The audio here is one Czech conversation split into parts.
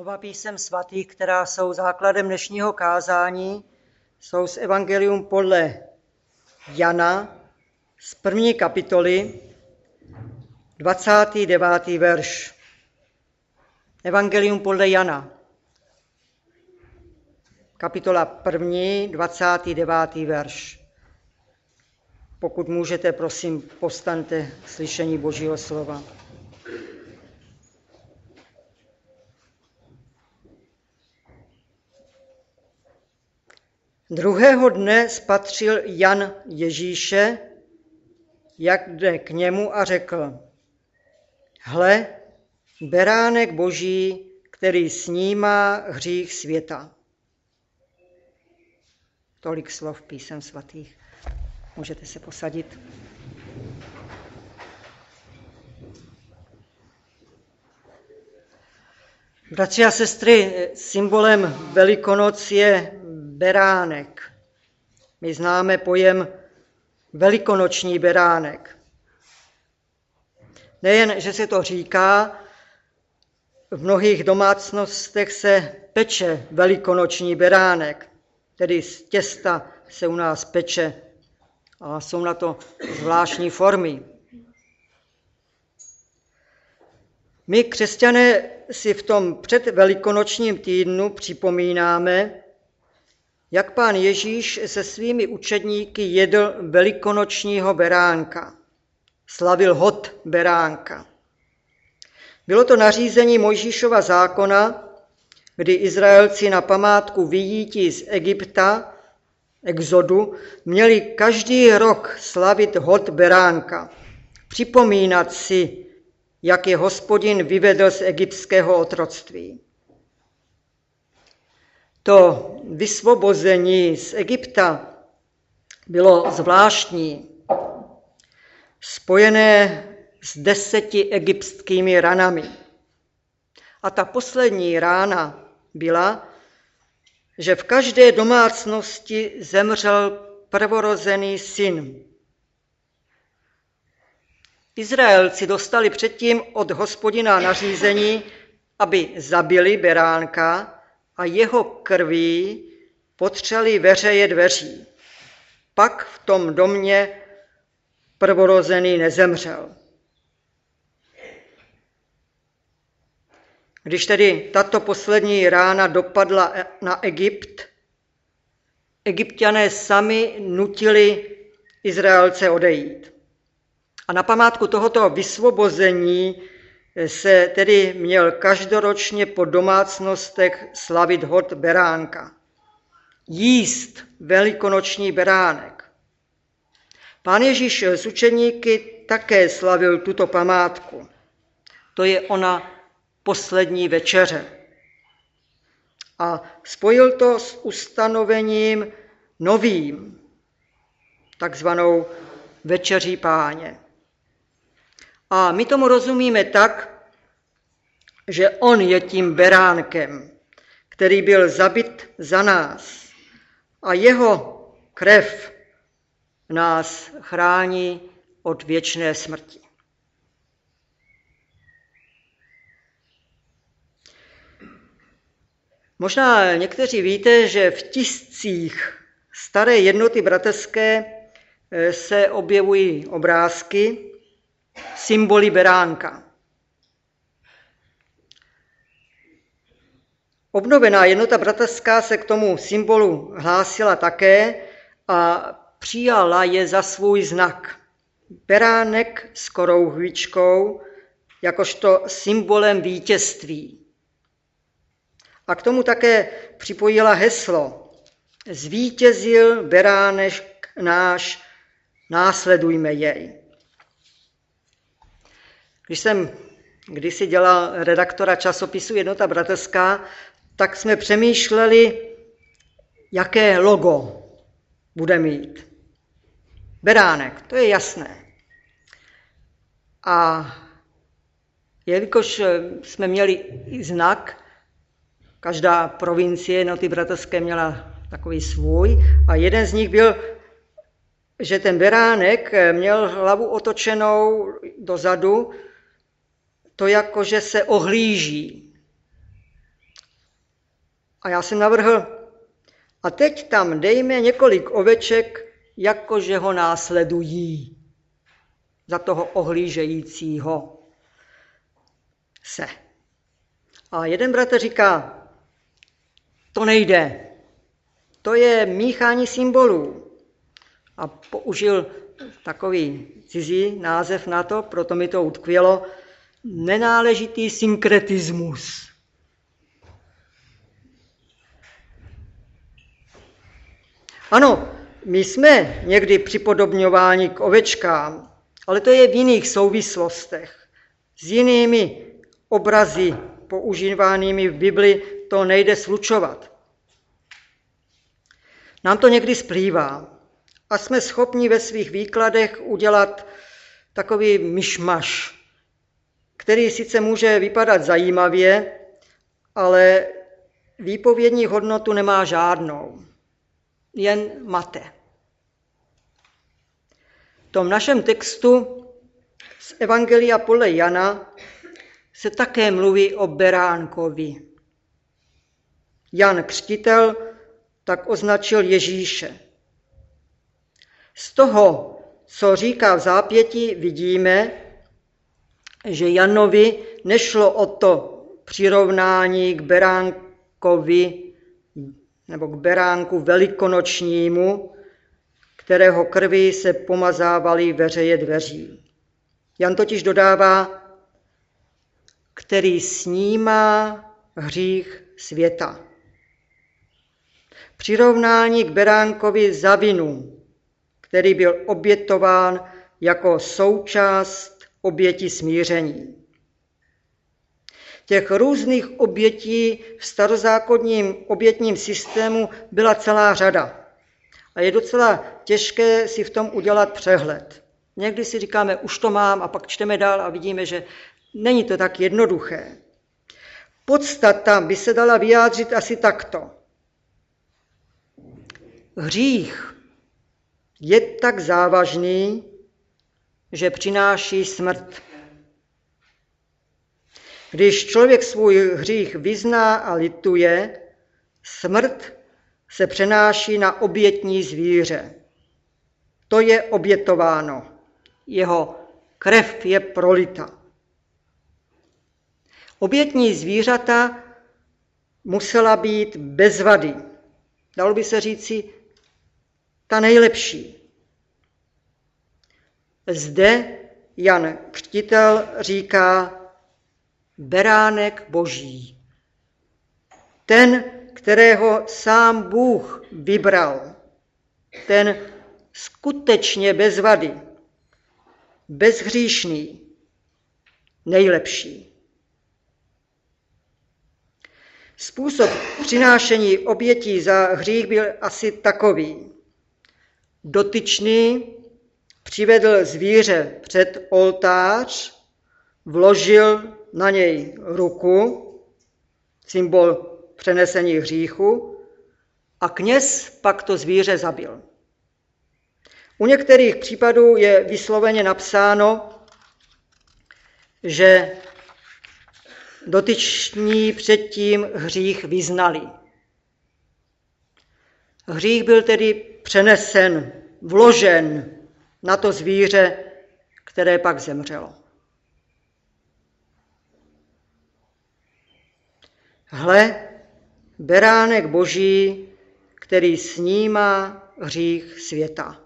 Slova písem svatých, která jsou základem dnešního kázání, jsou z Evangelium podle Jana z 1. kapitoly, 29. verš. Evangelium podle Jana, kapitola 1., 29. verš. Pokud můžete, prosím, povstaňte k slyšení Božího slova. Druhého dne spatřil Jan Ježíše, jak jde k němu a řekl: Hle, beránek Boží, který snímá hřích světa. Tolik slov písem svatých. Můžete se posadit. Bratři a sestry, symbolem Velikonoc je beránek. My známe pojem velikonoční beránek. Nejen, že se to říká, v mnohých domácnostech se peče velikonoční beránek, tedy z těsta se u nás peče a jsou na to zvláštní formy. My, křesťané, si v tom předvelikonočním týdnu připomínáme, jak Pán Ježíš se svými učedníky jedl velikonočního beránka. Slavil hod beránka. Bylo to nařízení Mojžíšova zákona, kdy Izraelci na památku vyjítí z Egypta, exodu, měli každý rok slavit hod beránka. Připomínat si, jak je Hospodin vyvedl z egyptského otroctví. To vysvobození z Egypta bylo zvláštní, spojené s 10 egyptskými ranami. A ta poslední rána byla, že v každé domácnosti zemřel prvorozený syn. Izraelci dostali předtím od Hospodina nařízení, aby zabili beránka a jeho krví potřeli veřeje dveří. Pak v tom domě prvorozený nezemřel. Když tedy tato poslední rána dopadla na Egypt, Egypťané sami nutili Izraelce odejít. A na památku tohoto vysvobození se tedy měl každoročně po domácnostech slavit hod beránka. Jíst velikonoční beránek. Pán Ježíš s učeníky také slavil tuto památku. To je ona poslední večeře. A spojil to s ustanovením novým, takzvanou večeří Páně. A my tomu rozumíme tak, že on je tím beránkem, který byl zabit za nás a jeho krev nás chrání od věčné smrti. Možná někteří víte, že v tiscích staré jednoty bratrské se objevují obrázky, symboly beránka. Obnovená jednota bratrská se k tomu symbolu hlásila také a přijala je za svůj znak. Beránek s korouhvičkou jakožto symbolem vítězství. A k tomu také připojila heslo: Zvítězil beránek náš, následujme jej. Když jsem kdysi dělal redaktora časopisu Jednota bratrská, tak jsme přemýšleli, jaké logo bude mít. Beránek, to je jasné. A jelikož jsme měli i znak, každá provincie Jednoty bratrské měla takový svůj a jeden z nich byl, že ten beránek měl hlavu otočenou dozadu, to jako, že se ohlíží. A já jsem navrhl, a teď tam dejme několik oveček, jakože ho následují za toho ohlížejícího se. A jeden bratr říká, to nejde, to je míchání symbolů. A použil takový cizí název na to, proto mi to utkvělo, nenáležitý synkretismus. Ano, my jsme někdy připodobňováni k ovečkám, ale to je v jiných souvislostech. S jinými obrazy používanými v Bibli to nejde slučovat. Nám to někdy splývá a jsme schopni ve svých výkladech udělat takový myšmaš, který sice může vypadat zajímavě, ale výpovědní hodnotu nemá žádnou, jen mate. V tom našem textu z Evangelia podle Jana se také mluví o beránkovi. Jan Křtitel tak označil Ježíše. Z toho, co říká v zápětí, vidíme, že Janovi nešlo o to přirovnání k beránkovi nebo k beránku velikonočnímu, kterého krví se pomazávaly veřeje dveří. Jan totiž dodává, který snímá hřích světa. Přirovnání k beránkovi za vinu, který byl obětován jako součást oběti smíření. Těch různých obětí v starozákonním obětním systému byla celá řada. A je docela těžké si v tom udělat přehled. Někdy si říkáme, už to mám, a pak čteme dál a vidíme, že není to tak jednoduché. Podstata by se dala vyjádřit asi takto. Hřích je tak závažný, že přináší smrt. Když člověk svůj hřích vyzná a lituje, smrt se přenáší na obětní zvíře. To je obětováno. Jeho krev je prolita. Obětní zvířata musela být bez vady. Dalo by se říci, ta nejlepší. Zde Jan Křtitel říká beránek Boží. Ten, kterého sám Bůh vybral. Ten skutečně bez vady, bezhříšný, nejlepší. Způsob přinášení obětí za hřích byl asi takový. Dotyčný přivedl zvíře před oltář, vložil na něj ruku, symbol přenesení hříchu, a kněz pak to zvíře zabil. U některých případů je vysloveně napsáno, že dotyční předtím hřích vyznali. Hřích byl tedy přenesen, vložen na to zvíře, které pak zemřelo. Hle, beránek Boží, který snímá hřích světa,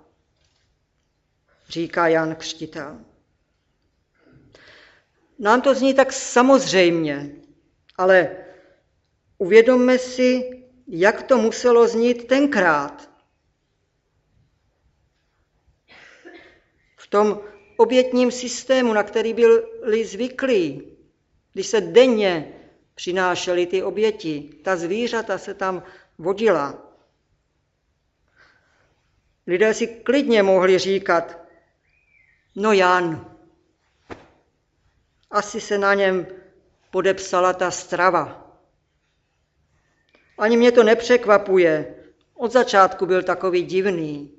říká Jan Křtitel. Nám to zní tak samozřejmě, ale uvědomme si, jak to muselo znít tenkrát. V tom obětním systému, na který byli zvyklí, když se denně přinášely ty oběti, ta zvířata se tam vodila. Lidé si klidně mohli říkat, no Jan, asi se na něm podepsala ta strava. Ani mě to nepřekvapuje, od začátku byl takový divný.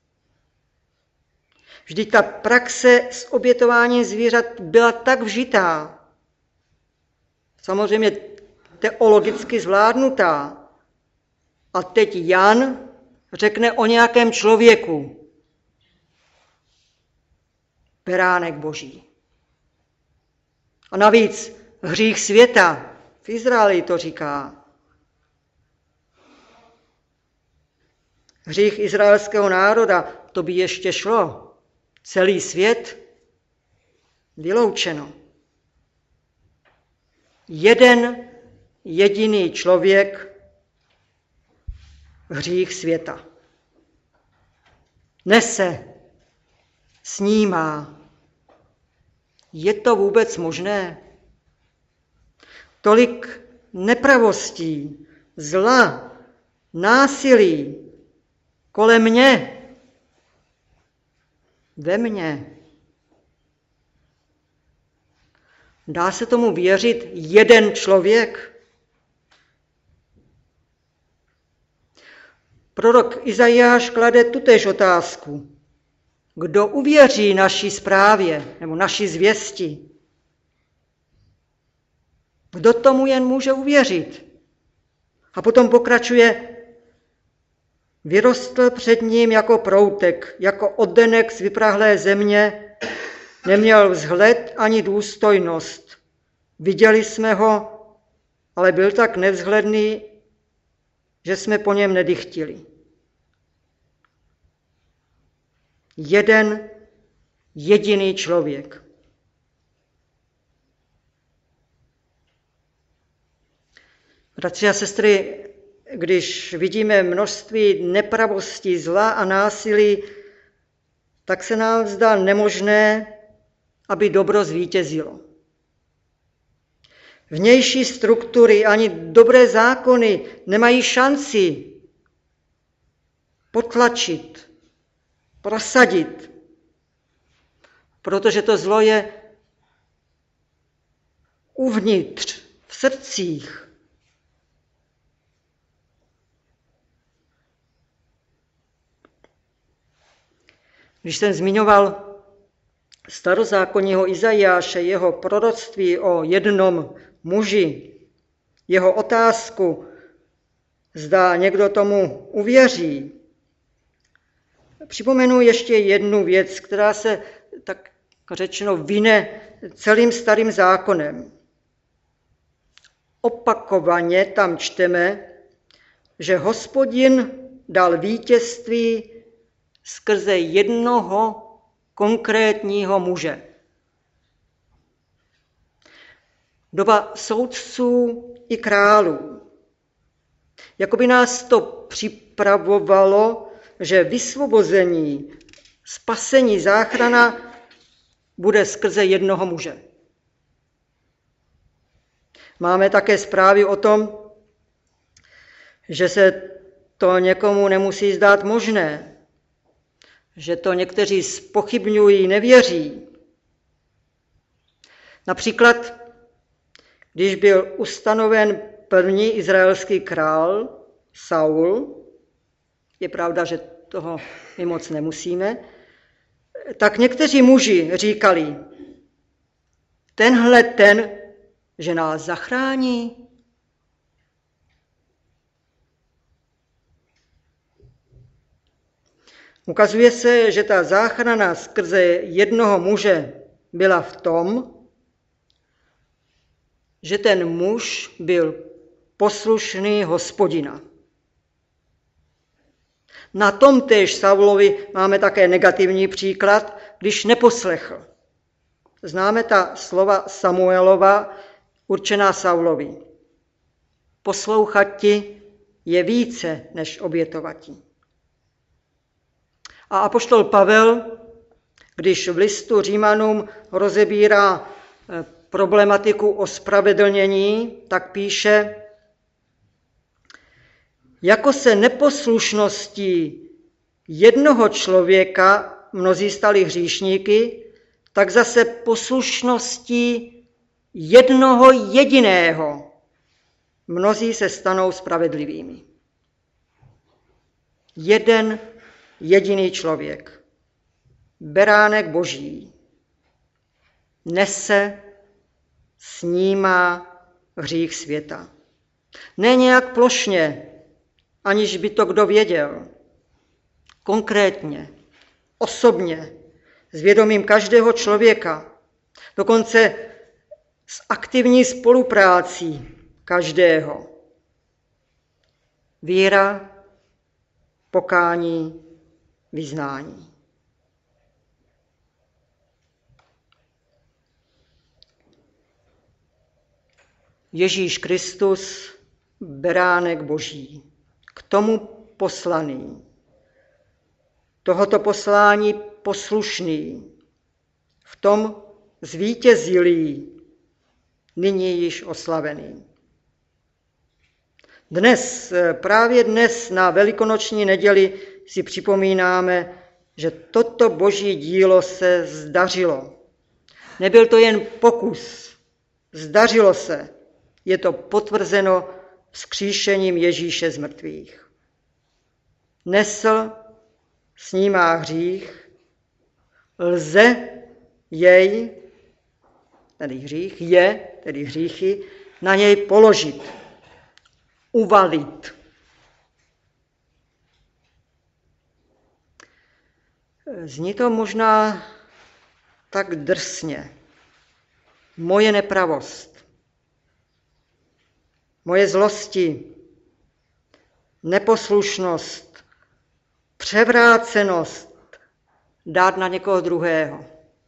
Vždyť ta praxe s obětováním zvířat byla tak vžitá, samozřejmě teologicky zvládnutá, A teď Jan řekne o nějakém člověku. Beránek Boží. A navíc hřích světa. V Izraeli to říká. Hřích izraelského národa, to by ještě šlo. Celý svět vyloučeno. Jeden jediný člověk, hřích světa. Nese, snímá. Je to vůbec možné? Tolik nepravostí, zla, násilí kolem mě, ve mně. Dá se tomu věřit jeden člověk? Prorok Izajáš klade tutéž otázku. Kdo uvěří naší zprávě nebo naší zvěsti? Kdo tomu jen může uvěřit? A potom pokračuje, vyrostl před ním jako proutek, jako oddenek z vyprahlé země, neměl vzhled ani důstojnost. Viděli jsme ho, ale byl tak nevzhledný, že jsme po něm nedychtili. Jeden jediný člověk. Bratři a sestry, když vidíme množství nepravostí, zla a násilí, tak se nám zdá nemožné, aby dobro zvítězilo. Vnější struktury ani dobré zákony nemají šanci potlačit, prosadit, protože to zlo je uvnitř, v srdcích. Když jsem zmiňoval starozákonního Izajáše, jeho proroctví o jednom muži, jeho otázku, zda někdo tomu uvěří, připomenu ještě jednu věc, která se, tak řečeno, vine celým starým zákonem. Opakovaně tam čteme, že Hospodin dal vítězství skrze jednoho konkrétního muže. Doba soudců i králů. Jakoby nás to připravovalo, že vysvobození, spasení, záchrana bude skrze jednoho muže. Máme také zprávy o tom, že se to někomu nemusí zdát možné, že to někteří zpochybňují, nevěří. Například, když byl ustanoven první izraelský král Saul, je pravda, že toho my moc nemusíme, tak někteří muži říkali, tenhle ten, že nás zachrání. Ukazuje se, že ta záchrana skrze jednoho muže byla v tom, že ten muž byl poslušný Hospodina. Na tom též Saulovi máme také negativní příklad, když neposlechl. Známe ta slova Samuelova určená Saulovi. Poslouchati je více než obětovati. A apoštol Pavel, když v listu Římanům rozebírá problematiku ospravedlnění, tak píše, jako se neposlušností jednoho člověka mnozí stali hříšníky, tak zase poslušností jednoho jediného mnozí se stanou spravedlivými. Jeden jediný člověk, beránek Boží, nese, snímá hřích světa. Ne nějak plošně, aniž by to kdo věděl. Konkrétně, osobně, s vědomím každého člověka, dokonce s aktivní spoluprácí každého. Víra, pokání, vyznání. Ježíš Kristus, beránek Boží, k tomu poslaný, tohoto poslání poslušný, v tom zvítězilý, nyní již oslavený. Právě dnes na velikonoční neděli si připomínáme, že toto Boží dílo se zdařilo. Nebyl to jen pokus, zdařilo se. Je to potvrzeno vzkříšením Ježíše z mrtvých. Nesl, snímá hřích, lze jej, tedy hřích, tedy hříchy, na něj položit, uvalit. Zní to možná tak drsně. Moje nepravost, moje zlosti, neposlušnost, převrácenost dát na někoho druhého.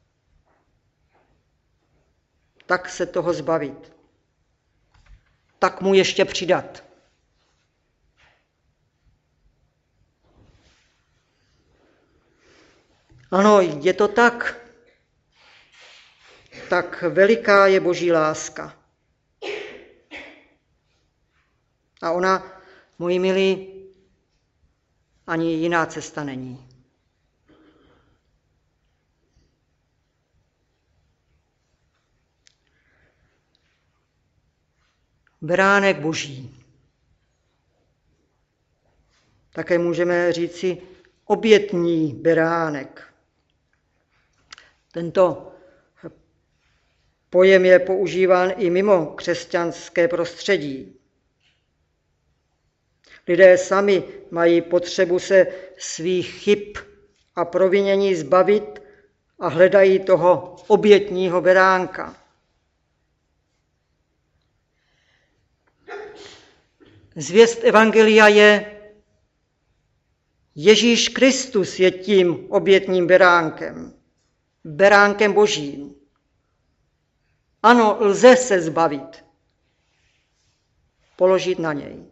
Tak se toho zbavit. Tak mu ještě přidat. Ano, je to tak. Tak veliká je Boží láska. A ona, moji milí, ani jiná cesta není. Beránek Boží. Také můžeme říci obětní beránek. Tento pojem je používán i mimo křesťanské prostředí. Lidé sami mají potřebu se svých chyb a provinění zbavit a hledají toho obětního beránka. Zvěst evangelia je, Ježíš Kristus je tím obětním beránkem, beránkem Božím. Ano, lze se zbavit, položit na něj.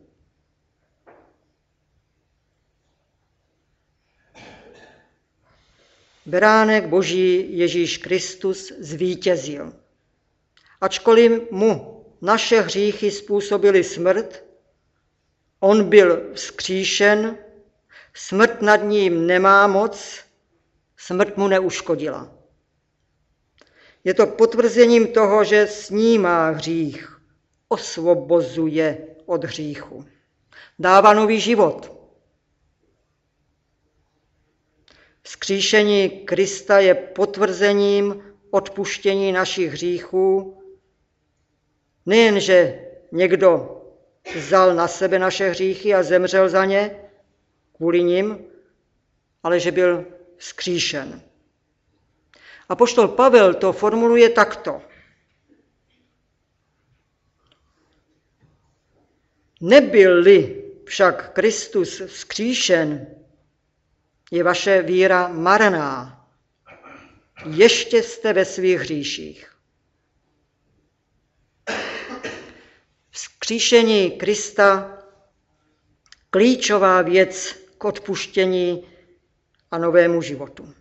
Beránek Boží Ježíš Kristus zvítězil. Ačkoliv mu naše hříchy způsobily smrt, on byl vzkříšen, smrt nad ním nemá moc, smrt mu neuškodila. Je to potvrzením toho, že snímá hřích, osvobozuje od hříchu, dává nový život. Vzkříšení Krista je potvrzením odpuštění našich hříchů. Nejen, že někdo vzal na sebe naše hříchy a zemřel za ně, kvůli nim, ale že byl vzkříšen. Apoštol Pavel to formuluje takto. Nebyl-li však Kristus vzkříšen, je vaše víra marná. Ještě jste ve svých hříších. Vzkříšení Krista, klíčová věc k odpuštění a novému životu.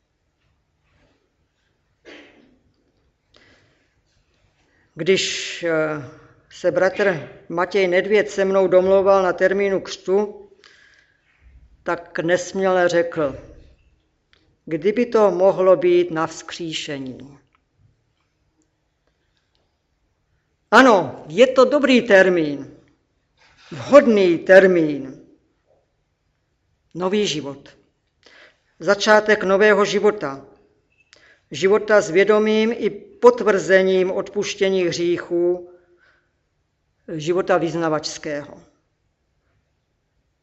Když se bratr Matěj Nedvěd se mnou domlouval na termínu křtu, tak nesměle řekl, kdyby to mohlo být na vzkříšení. Ano, je to dobrý termín, vhodný termín. Nový život, začátek nového života, života s vědomím i potvrzením odpuštění hříchů, života vyznavačského.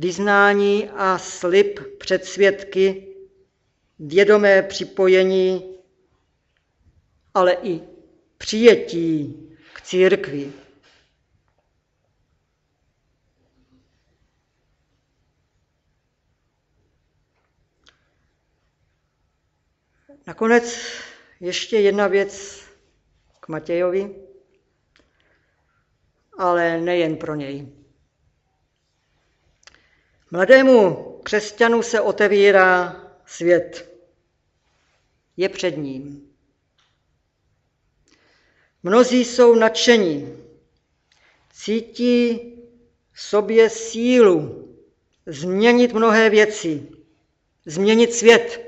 vyznání a slib před svědky, vědomé připojení, ale i přijetí k církvi. Nakonec ještě jedna věc k Matějovi, ale nejen pro něj. Mladému křesťanu se otevírá svět. Je před ním. Mnozí jsou nadšení. Cítí v sobě sílu změnit mnohé věci, změnit svět.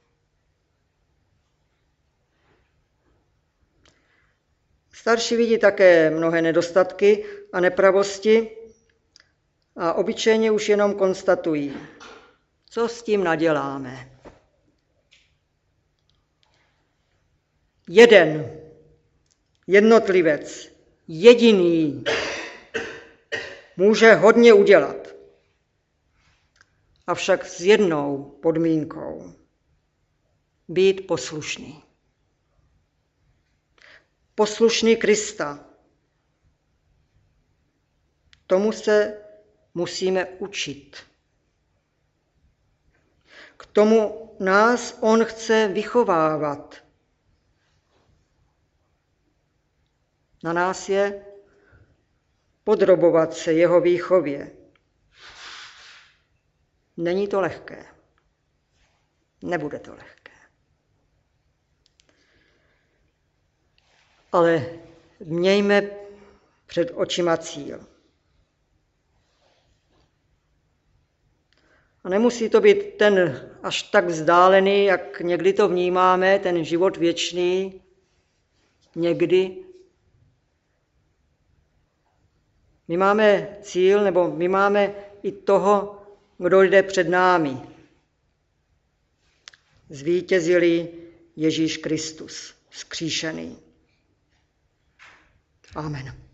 Starší vidí také mnohé nedostatky a nepravosti a obyčejně už jenom konstatují, co s tím naděláme. Jeden jednotlivec, jediný, může hodně udělat. Avšak s jednou podmínkou. Být poslušný. Poslušný Krista. Tomu se musíme učit. K tomu nás on chce vychovávat. Na nás je podrobovat se jeho výchově. Není to lehké. Nebude to lehké. Ale mějme před očima cíl. A nemusí to být ten až tak vzdálený, jak někdy to vnímáme, ten život věčný, někdy. My máme cíl, nebo my máme i toho, kdo jde před námi. Zvítězilý Ježíš Kristus, vzkříšený. Amen.